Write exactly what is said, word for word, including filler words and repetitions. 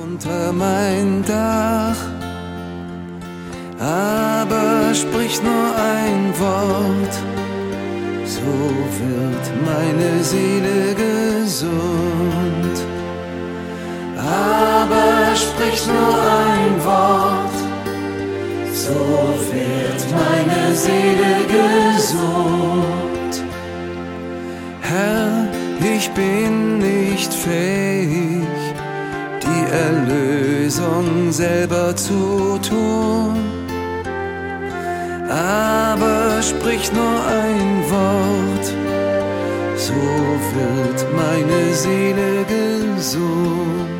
unter mein Dach, aber sprich nur ein Wort, so wird meine Seele gesund. Aber sprich nur ein Wort, so wird meine Seele gesund. Herr, ich bin nicht fähig, die Erlösung selber zu tun, aber sprich nur ein Wort, so wird meine Seele gesund.